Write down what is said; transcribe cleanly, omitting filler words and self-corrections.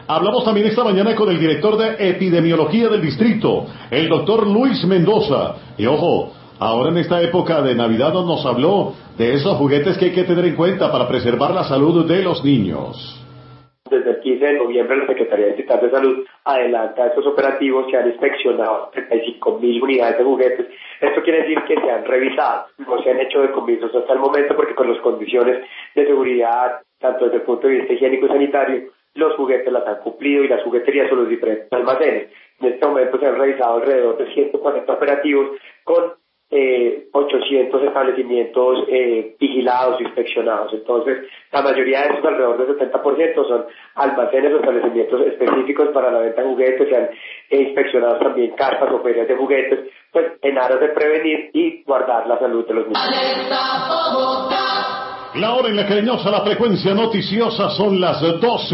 Hablamos también esta mañana con el director de epidemiología del distrito, el doctor Luis Mendoza. Y ojo, ahora en esta época de Navidad nos habló de esos juguetes que hay que tener en cuenta para preservar la salud de los niños. Desde el 15 de noviembre la Secretaría Distrital de Salud adelanta estos operativos, se han inspeccionado 35.000 unidades de juguetes. Esto quiere decir que se han revisado, no se han hecho decomisos hasta el momento porque con las condiciones de seguridad, tanto desde el punto de vista higiénico y sanitario, los juguetes las han cumplido y las jugueterías son los diferentes almacenes. En este momento se han revisado alrededor de 140 operativos con 800 establecimientos vigilados, inspeccionados. Entonces, la mayoría de estos, alrededor del 70%, son almacenes o establecimientos específicos para la venta de juguetes. Se han inspeccionado también carpas o ferias de juguetes, pues en aras de prevenir y guardar la salud de los niños. La hora en la cariñosa, la frecuencia noticiosa son las 12.